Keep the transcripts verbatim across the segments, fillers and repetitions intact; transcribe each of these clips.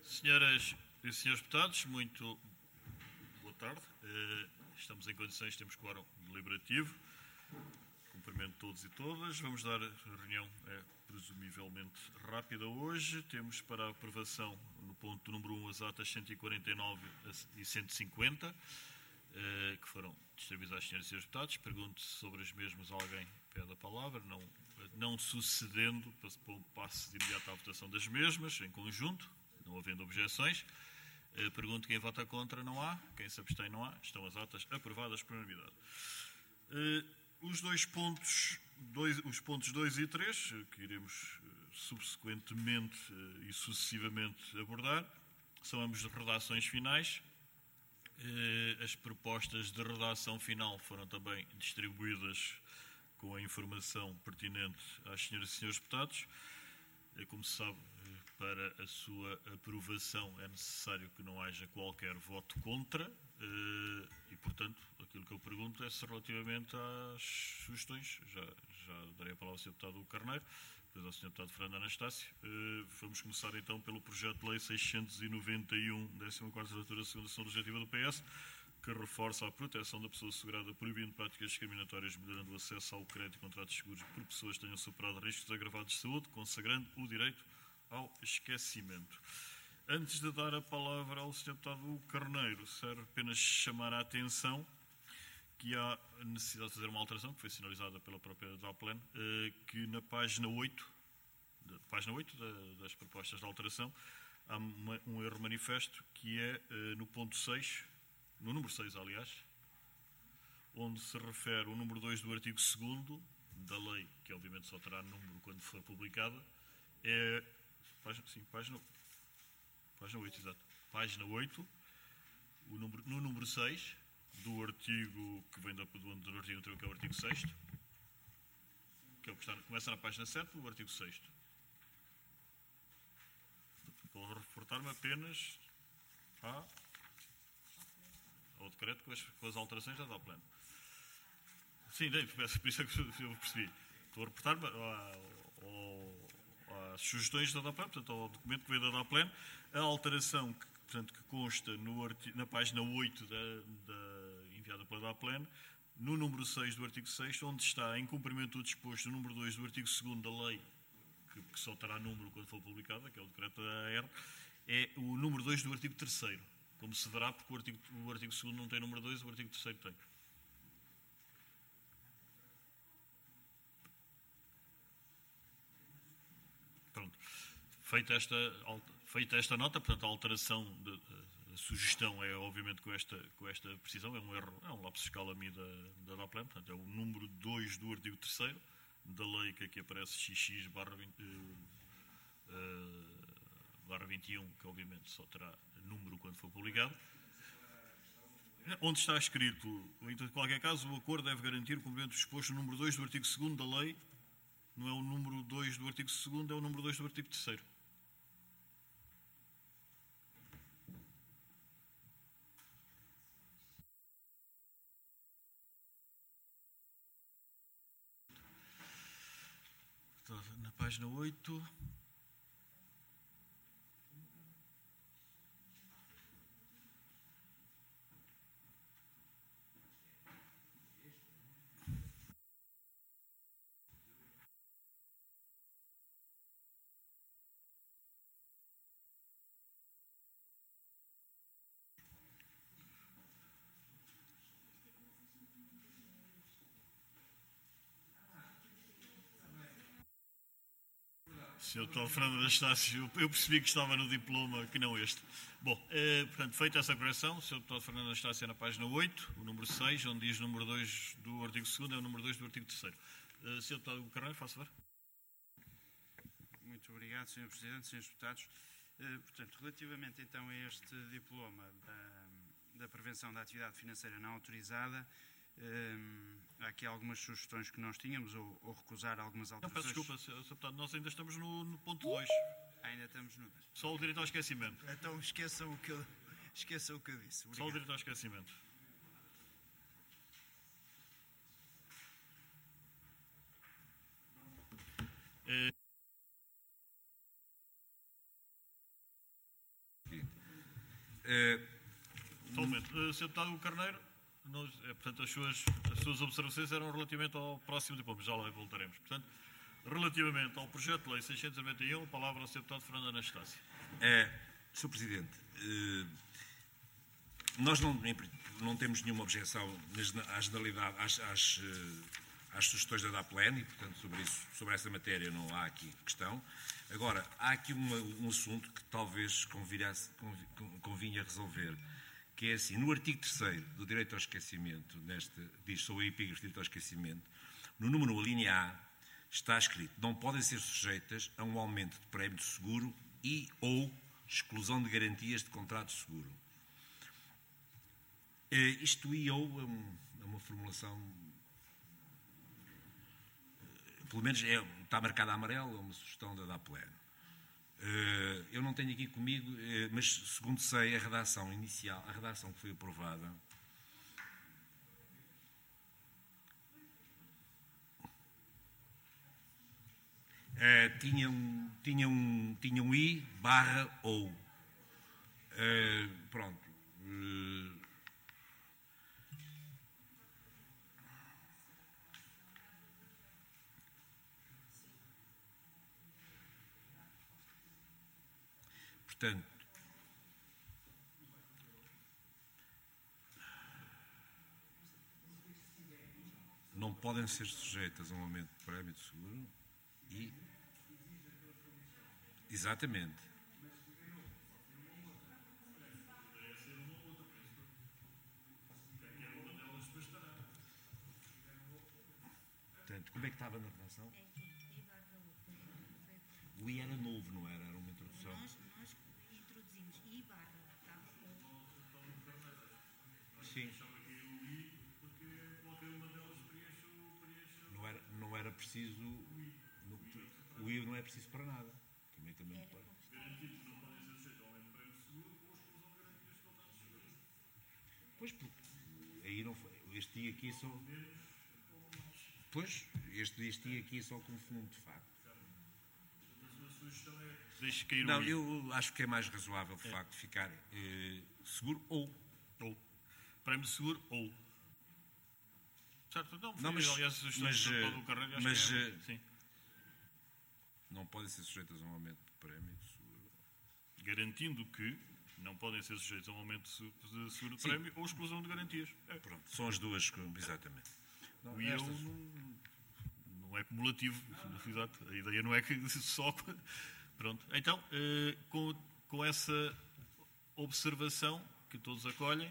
Senhoras e senhores deputados, muito boa tarde. Estamos em condições, temos quórum deliberativo. Cumprimento todos e todas. Vamos dar, a reunião é presumivelmente rápida hoje. Temos para a aprovação, no ponto número um, as atas cento e quarenta e nove e cento e cinquenta, que foram distribuídas às senhoras e senhores deputados. Pergunto se sobre as mesmas alguém pede a palavra. Não, não sucedendo, passo de imediato à votação das mesmas, em conjunto. Não havendo objeções, pergunto quem vota contra. Não há. Quem se abstém, não há. Estão as atas aprovadas por unanimidade. Os dois pontos, dois, os pontos dois e três, que iremos subsequentemente e sucessivamente abordar, são ambos de redações finais. As propostas de redação final foram também distribuídas com a informação pertinente às senhoras e senhores deputados. Como se sabe, para a sua aprovação é necessário que não haja qualquer voto contra e, portanto, aquilo que eu pergunto é se relativamente às sugestões, já, já darei a palavra ao senhor Deputado Carneiro, depois ao senhor Deputado Fernando Anastácio. Vamos começar então pelo projeto de lei seiscentos e noventa e um, décima quarta legislatura, segunda sessão legislativa do P S, que reforça a proteção da pessoa segurada, proibindo práticas discriminatórias, melhorando o acesso ao crédito e contratos seguros por pessoas que tenham superado riscos agravados de saúde, consagrando o direito ao esquecimento. Antes de dar a palavra ao senhor Deputado Carneiro, serve apenas chamar a atenção que há a necessidade de fazer uma alteração, que foi sinalizada pela própria DAPLAN, que na página oito, página oito das propostas de alteração, há um erro manifesto que é no ponto seis, no número seis, aliás, onde se refere o número dois do artigo segundo da lei, que obviamente só terá número quando for publicada, é, página, sim, página, página oito, exato, página oito, o número, no número seis do artigo, que vem do, do artigo anterior, que é o artigo sexto, que é o que está, começa na página sete, o artigo sexto. Vou reportar-me apenas a... ao decreto com as, com as alterações da DAPLAN. Sim, por isso é que eu percebi. Estou a reportar-me às sugestões da DAPLAN, portanto, ao documento que veio da DAPLAN, a alteração que, portanto, que consta no artigo, na página oito da, da, enviada pela DAPLAN, no número seis do artigo seis, onde está, em cumprimento do disposto do número dois do artigo segundo da lei, que, que só terá número quando for publicada, que é o decreto da A R, é o número dois do artigo terceiro. Como se verá, porque o artigo, o artigo segundo não tem número dois, o artigo terceiro tem. Pronto. Feita esta, feita esta nota, portanto, a alteração, de, a sugestão é, obviamente, com esta, com esta precisão, é um erro, é um lapso escala mi da, da DAPLAN, portanto, é o número dois do artigo terceiro da lei, que aqui aparece X X barra vinte e um, que obviamente só terá número quando for publicado. Onde está escrito, em qualquer caso, o acordo deve garantir o cumprimento do disposto no número dois do artigo segundo da lei, não é o número dois do artigo segundo, é o número dois do artigo terceiro. Na página oito... senhor Deputado Fernando Anastácio, eu percebi que estava no diploma, que não este. Bom, eh, portanto, feita essa correção, o senhor Deputado Fernando Anastácio é na página oito, o número seis, onde diz o número dois do artigo segundo, é o número dois do artigo terceiro. Eh, senhor Deputado Carneiro, faça ver. Muito obrigado, senhor Presidente, senhores Deputados. Eh, portanto, relativamente então a este diploma da, da prevenção da atividade financeira não autorizada, Um, há aqui algumas sugestões que nós tínhamos, ou, ou recusar algumas alterações. Não, peço desculpa, senhor Deputado, nós ainda estamos no, no ponto dois. Ainda estamos no... Só o direito ao esquecimento. Então esqueçam o que eu, esqueçam o que eu disse. Obrigado. Só o direito ao esquecimento. É... Só um momento. Uh, senhor Deputado Carneiro, nós, é, portanto, as suas, as suas observações eram relativamente ao próximo diploma, já lá voltaremos. Portanto, relativamente ao projeto de lei seiscentos e noventa e um, a palavra ao senhor Deputado Fernando Anastácio. É, senhor Presidente, uh, nós não, não temos nenhuma objeção à generalidade, às, às, às sugestões da DAPLAN e, portanto, sobre, isso, sobre essa matéria não há aqui questão. Agora, há aqui uma, um assunto que talvez convinha, convinha resolver, que é assim, no artigo terceiro do direito ao esquecimento, neste, diz sobre o epígrafe do direito ao esquecimento, no número a linha A, está escrito, não podem ser sujeitas a um aumento de prémio de seguro e ou exclusão de garantias de contrato de seguro. Isto e ou é, um, é uma formulação, pelo menos é, está marcada a amarelo, é uma sugestão da DAPLAN. Eu não tenho aqui comigo, mas segundo sei, a redação inicial, a redação que foi aprovada, tinha um, tinha um, tinha um I barra ou. Pronto. Portanto, não podem ser sujeitas a um aumento de prémio de seguro e... Exatamente. Portanto, como é que estava na redação? O I era novo, não era? Era uma introdução. Nós, nós introduzimos I barra. Sim. Não era, não era preciso... No, o I não é preciso para nada. Também, também não pode. Garantidos não podem ser sujeitos ao aumento de prémio de seguro ou exclusão de garantias de contrato de seguro. Pois, porque aí não foi. Este I aqui só... Pois, este, este I aqui só confunde, de facto. Deixe cair não, o I. eu acho que é mais razoável, de é. facto, ficar eh, seguro ou. Ou. Prémio de seguro ou. Certo? Não, não mas, aliás, mas, do Carreiro, mas é, sim. Não podem ser sujeitas a um aumento de prémio de seguro. Garantindo que não podem ser sujeitos a um aumento de seguro de sim. prémio ou exclusão de garantias. É. Pronto, são as duas, exatamente. Não, o I estas... não, não é cumulativo, exato. A ideia não é que só... Pronto. Então, eh, com, com essa observação que todos acolhem,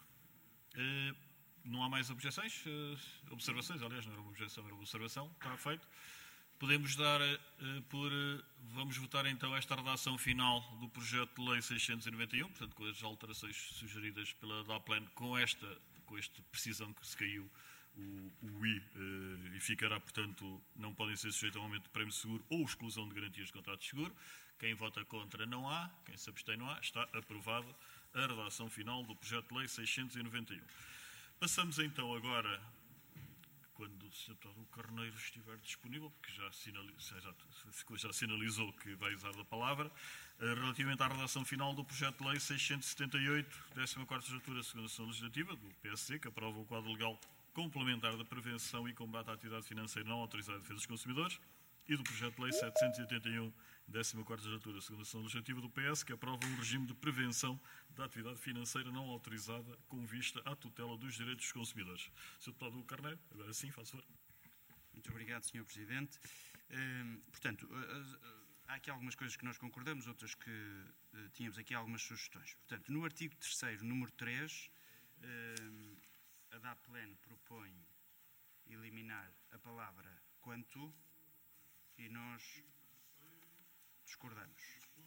eh, não há mais objeções? Eh, observações, aliás, não era uma objeção, era uma observação, está feito. Podemos dar eh, por... Eh, vamos votar então esta redação final do projeto de lei seiscentos e noventa e um, portanto, com as alterações sugeridas pela DAPLAN, com esta, com esta precisão que se caiu o, o I eh, e ficará, portanto, não podem ser sujeitos a um aumento de prémio de seguro ou exclusão de garantias de contrato de seguro. Quem vota contra não há, quem se abstém não há. Está aprovada a redação final do projeto de lei seiscentos e noventa e um. Passamos então agora, quando o senhor Deputado Carneiro estiver disponível, porque já, sinalizou, já, já sinalizou que vai usar a palavra, relativamente à redação final do projeto de lei seiscentos e setenta e oito, décima quarta Legislatura, segunda Sessão Legislativa, do P S C, que aprova o quadro legal complementar da prevenção e combate à atividade financeira não autorizada de defesa dos consumidores, e do projeto de lei setecentos e oitenta e um, décima quarta Legislatura, segunda Sessão Legislativa do P S, que aprova um regime de prevenção da atividade financeira não autorizada com vista à tutela dos direitos dos consumidores. senhor Deputado Carneiro, agora sim, faz favor. Muito obrigado, senhor Presidente. Hum, portanto, há aqui algumas coisas que nós concordamos, outras que uh, tínhamos aqui algumas sugestões. Portanto, no artigo terceiro, número três, hum, a DAPLAN propõe eliminar a palavra quanto e nós discordamos.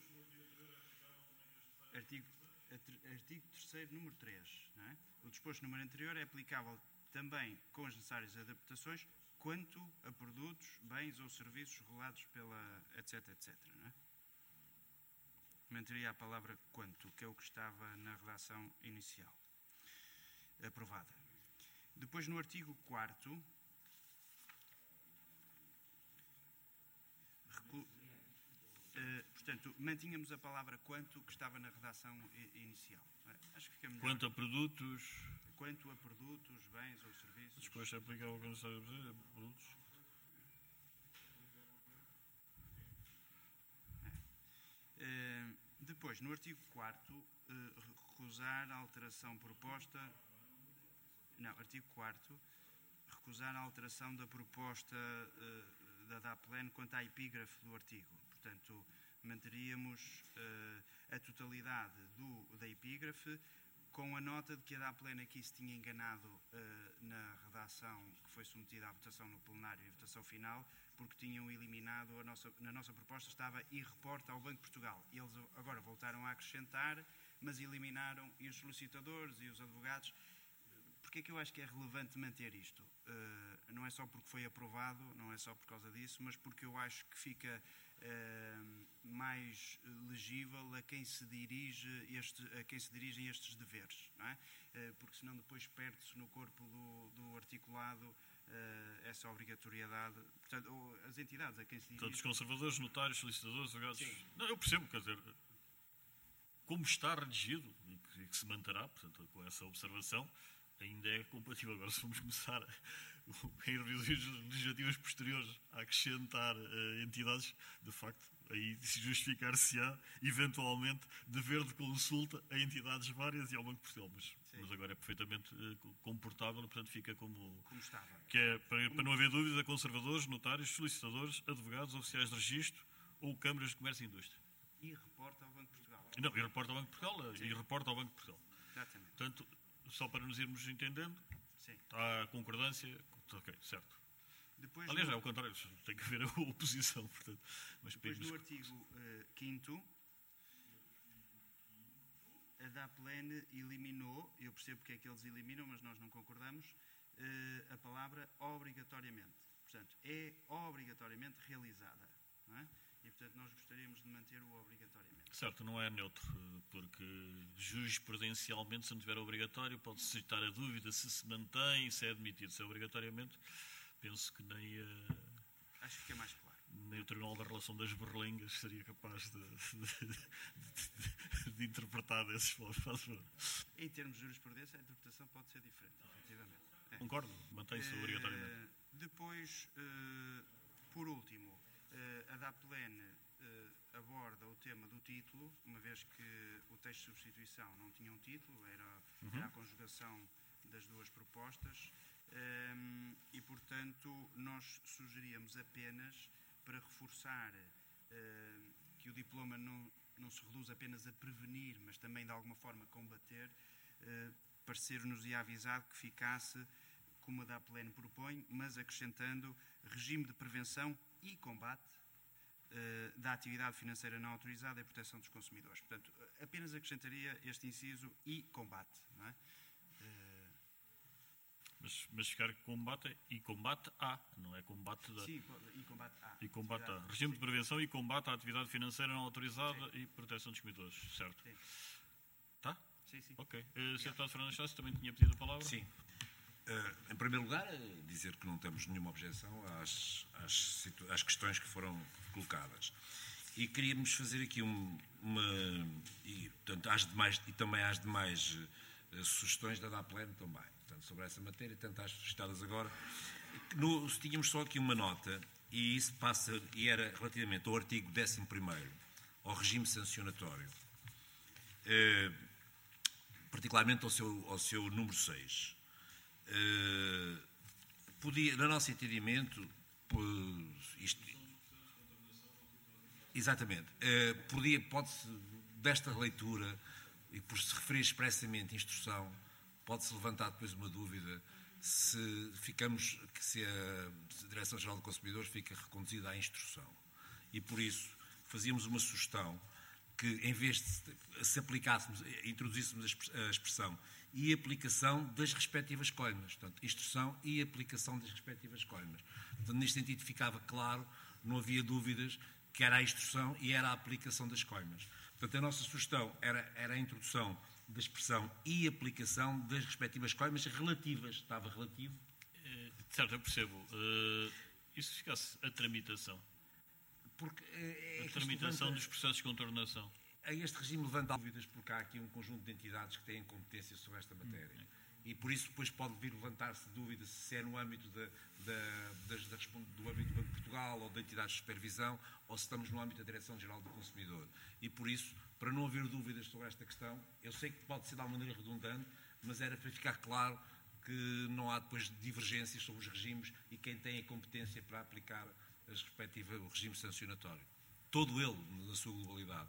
Artigo, artigo terceiro, número três. Não é? O disposto no número anterior é aplicável também com as necessárias adaptações quanto a produtos, bens ou serviços regulados pela etc, etc. Não é? Manteria a palavra quanto, que é o que estava na redação inicial. Aprovada. Depois, no artigo quarto, reclu... uh, portanto, mantínhamos a palavra quanto que estava na redação inicial. Acho que fica melhor. Quanto a produtos... Quanto a produtos, bens ou serviços... Depois se aplica ao que necessário a produtos... É. Depois, no artigo quarto, recusar a alteração proposta... Não, artigo quarto, recusar a alteração da proposta uh, da DAPLEN quanto à epígrafe do artigo. Portanto, manteríamos uh, a totalidade do, da epígrafe, com a nota de que a DAPLEN aqui se tinha enganado uh, na redação que foi submetida à votação no plenário e votação final, porque tinham eliminado, a nossa, na nossa proposta estava e reporta ao Banco de Portugal. E eles agora voltaram a acrescentar, mas eliminaram e os solicitadores e os advogados. Porquê é que eu acho que é relevante manter isto? Uh, não é só porque foi aprovado, não é só por causa disso, mas porque eu acho que fica uh, mais legível a quem se dirige este, a quem se dirigem estes deveres, não é? Uh, porque senão depois perde-se no corpo do, do articulado uh, essa obrigatoriedade. Portanto, ou as entidades a quem se dirige... Portanto, os conservadores, notários, solicitadores, advogados... Sim. Não, eu percebo, quer dizer, como está redigido e que, e que se manterá, portanto, com essa observação, ainda é compatível. Agora, se vamos começar a, em revisões legislativas posteriores a acrescentar uh, entidades, de facto, aí justificar-se-á, eventualmente, dever de consulta a entidades várias e ao Banco de Portugal. Mas, mas agora é perfeitamente uh, comportável, portanto, fica como... Como estava. Que é, para, para não haver dúvida, conservadores, notários, solicitadores, advogados, oficiais de registro ou câmaras de comércio e indústria. E reporta ao Banco de Portugal. Não, e reporta ao Banco de Portugal. Sim. E reporta ao Banco de Portugal. Exatamente. Portanto, só para nos irmos entendendo, sim. Está a concordância, ok, certo. Depois Aliás, no... é o contrário, tem que haver a oposição. Portanto, mas depois no artigo uh, quinto, a DAPLEN eliminou, eu percebo porque é que eles eliminam, mas nós não concordamos, uh, a palavra obrigatoriamente. Portanto, é obrigatoriamente realizada, não é? E, portanto, nós gostaríamos de manter o obrigatoriamente. Certo, não é neutro, porque jurisprudencialmente, se não tiver obrigatório, pode-se suscitar a dúvida se se mantém, se é admitido. Se é obrigatoriamente, penso que nem, uh, acho que fica mais claro. Nem o Tribunal da Relação das Berlengas seria capaz de, de, de, de interpretar desses falsos. Em termos de jurisprudência, a interpretação pode ser diferente, efetivamente. É. Concordo, mantém-se uh, obrigatoriamente. Depois, uh, por último, Uh, a DAPLEN uh, aborda o tema do título, uma vez que o texto de substituição não tinha um título, era, uhum. era a conjugação das duas propostas, um, e, portanto, nós sugeríamos apenas, para reforçar uh, que o diploma não, não se reduz apenas a prevenir, mas também, de alguma forma, combater, uh, parecer-nos e avisado que ficasse como a DAPLEN propõe, mas acrescentando regime de prevenção e combate uh, da atividade financeira não autorizada e proteção dos consumidores. Portanto, apenas acrescentaria este inciso e combate. Não é? uh... mas, mas ficar combate e combate A, não é combate da... Sim, e combate A. E combate A. Regime de prevenção e combate à atividade financeira não autorizada sim. E proteção dos consumidores. Certo? Sim. Tá? Sim, sim. Ok. Uh, senhor Deputado Fernando Chassi também tinha pedido a palavra? Sim. Uh, em primeiro lugar, dizer que não temos nenhuma objeção às, às, às questões que foram colocadas. E queríamos fazer aqui um, uma... E, portanto, às demais, e também às demais uh, sugestões da DAPLEN também. Portanto, sobre essa matéria, tanto às suscitadas agora. No, tínhamos só aqui uma nota, e isso passa, e era relativamente ao artigo décimo primeiro, ao regime sancionatório, uh, particularmente ao seu, ao seu número seis. Uh, podia, no nosso entendimento, uh, isto, exatamente, uh, podia, pode-se, desta leitura, e por se referir expressamente instrução, pode-se levantar depois uma dúvida se ficamos, que se a Direção-Geral do Consumidor fica reconduzida à instrução. E por isso fazíamos uma sugestão que, em vez de se aplicássemos, introduzíssemos a expressão e aplicação das respectivas coimas. Portanto, instrução e aplicação das respectivas coimas. Portanto, neste sentido ficava claro, não havia dúvidas, que era a instrução e era a aplicação das coimas. Portanto, a nossa sugestão era, era a introdução da expressão e aplicação das respectivas coimas relativas. Estava relativo? É, certo, eu percebo. Uh, e se ficasse a tramitação? porque é, é A tramitação levanta, dos processos de contornação. este regime levanta dúvidas porque há aqui um conjunto de entidades que têm competência sobre esta matéria. Hum. E por isso depois pode vir levantar-se dúvidas se é no âmbito da, da, das, da, do âmbito do Banco de Portugal ou da entidades de supervisão ou se estamos no âmbito da Direção-Geral do Consumidor. E por isso, para não haver dúvidas sobre esta questão, eu sei que pode ser de alguma maneira redundante, mas era para ficar claro que não há depois divergências sobre os regimes e quem tem a competência para aplicar as respectivas, o regime sancionatório. Todo ele, na sua globalidade.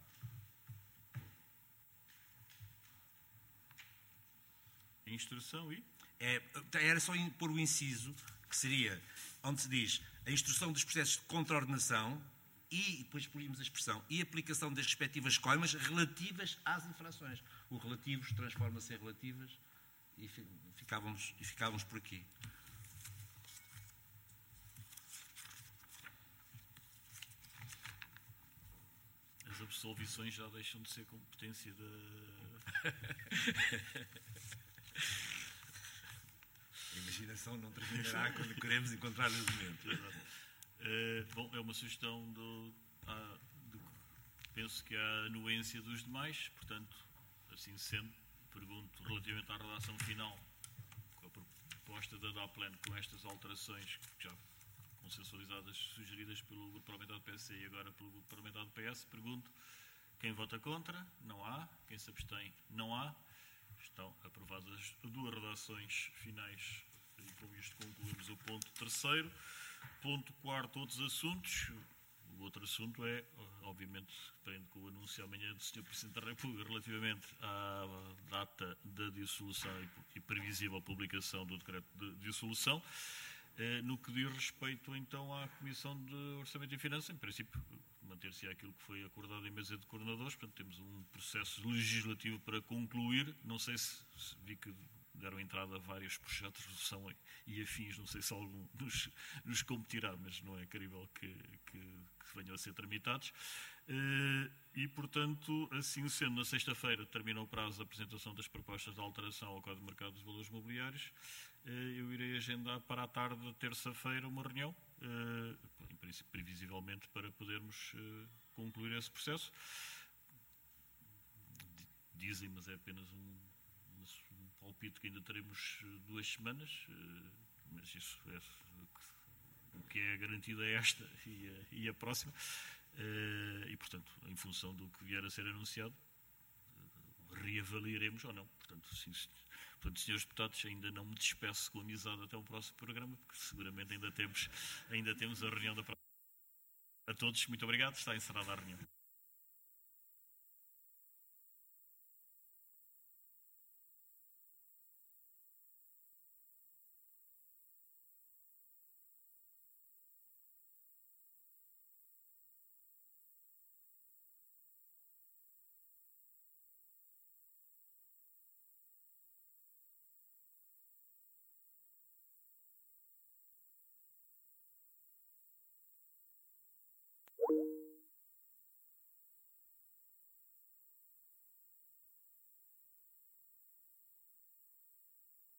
A instrução e? É, era só pôr o inciso, que seria, onde se diz a instrução dos processos de contraordenação e, depois poríamos a expressão, e aplicação das respectivas coimas relativas às infrações. O relativos transforma-se em relativas e ficávamos, e ficávamos por aqui. As absolvições já deixam de ser competência da... A imaginação não terminará quando queremos encontrar argumentos. Uh, bom, é uma sugestão do, ah, do... Penso que há a anuência dos demais, portanto, assim sendo, pergunto relativamente à redação final, com a proposta da DAPLAN, com estas alterações que já consensualizadas, sugeridas pelo Grupo Parlamentar do P S C e agora pelo Grupo Parlamentar do P S, pergunto, quem vota contra? Não há. Quem se abstém? Não há. Estão aprovadas duas redações finais e com isto concluímos o ponto terceiro. Ponto quarto, outros assuntos. O outro assunto é, obviamente, prende com o anúncio amanhã do senhor Presidente da República relativamente à data da dissolução e previsível publicação do decreto de dissolução. No que diz respeito, então, à Comissão de Orçamento e Finanças, em princípio, manter-se aquilo que foi acordado em mesa de coordenadores, portanto, temos um processo legislativo para concluir. Não sei se, se vi que deram entrada a vários projetos de resolução e afins, não sei se algum nos, nos competirá, mas não é crível que, que, que venham a ser tramitados. E, portanto, assim sendo, na sexta-feira termina o prazo da apresentação das propostas de alteração ao Código de Mercado dos Valores Mobiliários. Eu irei agendar para a tarde de terça-feira uma reunião, em princípio, previsivelmente, para podermos concluir esse processo. Dizem, mas é apenas um, um palpite que ainda teremos duas semanas, mas isso é o que é garantido é esta e a, e a próxima. E, portanto, em função do que vier a ser anunciado, reavaliaremos ou não. Portanto, sim, portanto, senhores deputados, ainda não me despeço com amizade até o próximo programa, porque seguramente ainda temos, ainda temos a reunião da próxima. A todos, muito obrigado. Está encerrada a reunião.